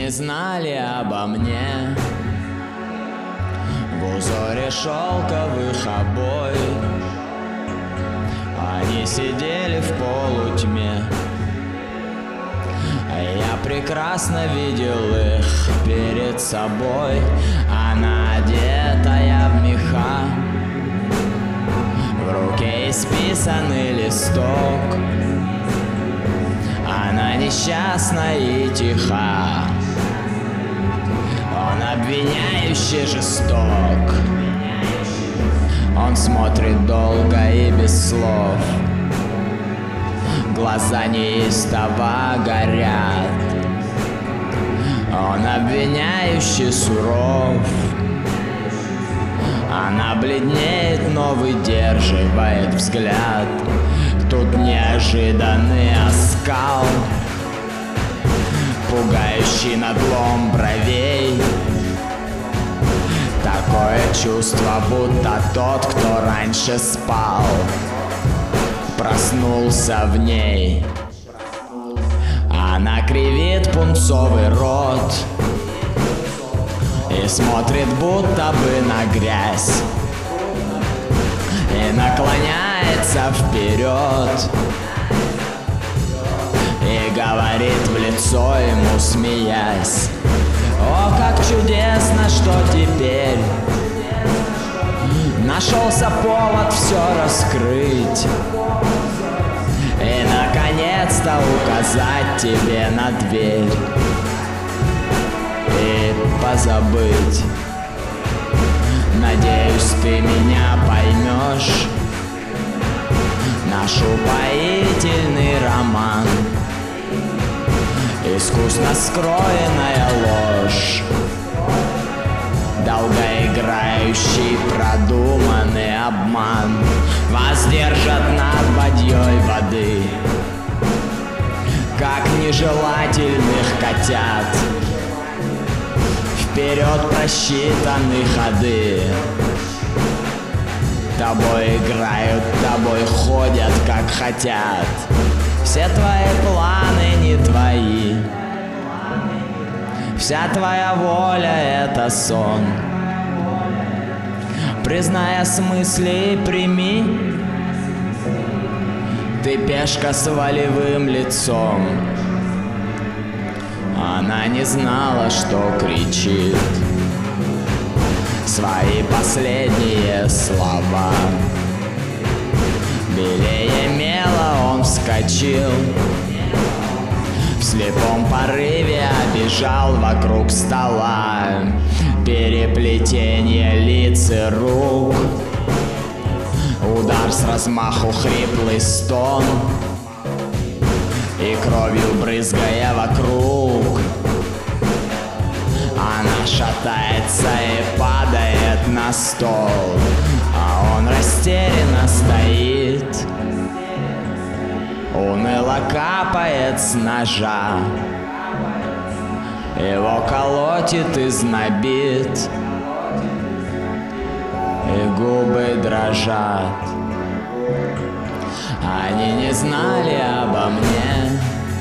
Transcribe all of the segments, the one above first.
не знали обо мне. В узоре шелковых обоев они сидели в полутьме. Я прекрасно видел их перед собой. Она одетая в меха, в руке исписанный листок. Она несчастна и тиха, он обвиняющий жесток. Он смотрит долго и без слов, глаза неистово горят. Он обвиняющий суров, она бледнеет, но выдерживает взгляд. Тут неожиданный оскал, пугающий надлом бровей. Такое чувство, будто тот, кто раньше спал, проснулся в ней. Она кривит пунцовый рот и смотрит будто бы на грязь, и наклоняется вперед и говорит в лицо ему, смеясь: о, как чудесно, что теперь нашелся повод все раскрыть и наконец-то указать тебе на дверь и позабыть. Надеюсь, ты меня поймешь, наш упоительный роман, искусно скроенная ложь, долгоиграющий продуманный обман воздержат над бадьей воды, как нежелательных котят. Вперед просчитаны ходы, тобой играют, тобой ходят, как хотят. Все твои планы не твои, вся твоя воля — это сон. Признай о смысле и прими, ты пешка с волевым лицом. Она не знала, что кричит свои последние слова. Белее мела он вскочил, в слепом порыве обежал вокруг стола. Переплетение лиц и рук, удар с размаху, хриплый стон, и кровью брызгая вокруг, она шатается и падает на стол, а он растерянно стоит, уныло капает с ножа, его колотит и знобит, и губы дрожат. Они не знали обо мне,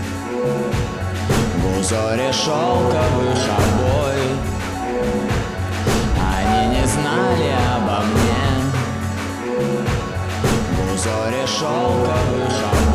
в узоре шелковых обоев. Они не знали обо мне, в узоре шелковых обоев.